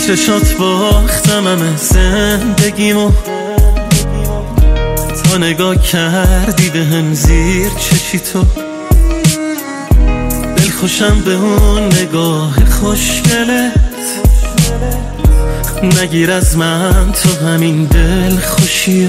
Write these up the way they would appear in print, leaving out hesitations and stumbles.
چشات باختم همه زندگیمو، تا نگاه کردی به هم زیر چشی تو. دل خوشم به اون نگاه خوشگلت، نگیر از من تو همین دل خوشیو.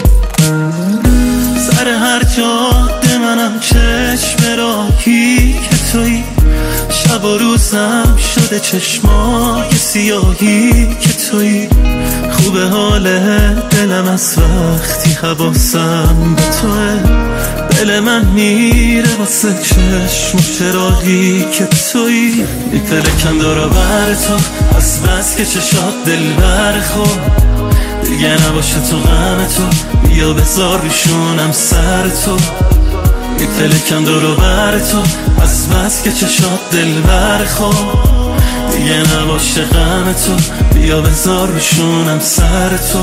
سر هر جاده منم چشم راهی که تویی، شب و روزم شده چشمای سیاهی که تویی. خوبه حال دلم از وقتی حواسم به توه، دل من میره واسه چشم و چراغی که تویی. یه پلکم دارا بر تو از بس که چشات دل برخور، دیگه نباشه تو غم تو، بیا بذار روشونم سر تو. یه پلکم دارا بر تو از بس که چشات دل برخور، دیگه نباشه غم تو، بیا بذار روشونم سر تو.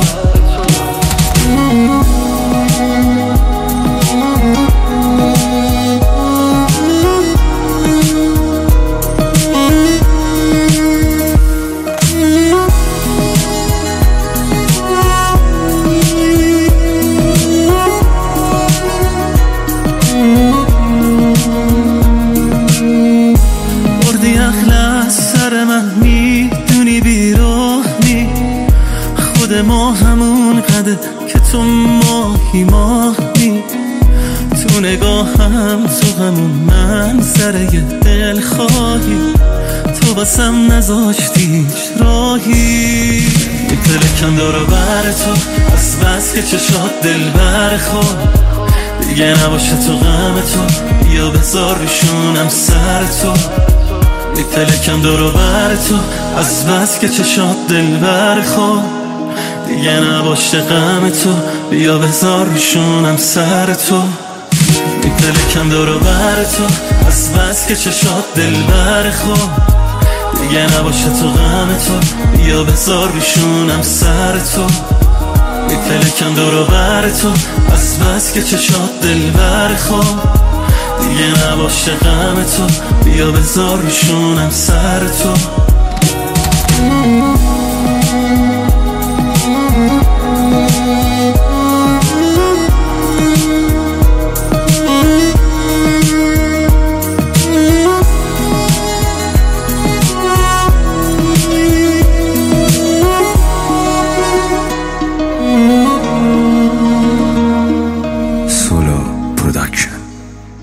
ما همون قده که تو ماهی ماهی، تو نگاهم تو همون منظره دل خواهی، تو باسم نذاشتی راهی. یه پلکم دارا بر تو از بس که چشات دل برخور، دیگه نباشه تو غم تو، بیا بذار روشونم سر تو. یه پلکم دارا بر تو از بس که چشات دل برخور، دیگه نباشه غم تو، بیا بذار روشونم سر تو. یه پلکم دارا بر تو از بس که چشات دل برخور، دیگه نباشه تو غم تو، بیا بذار روشونم سر تو. یه پلکم دارا بر تو از بس که چشات دل برخور، دیگه نباشه غم تو، بیا بذار روشونم سر تو.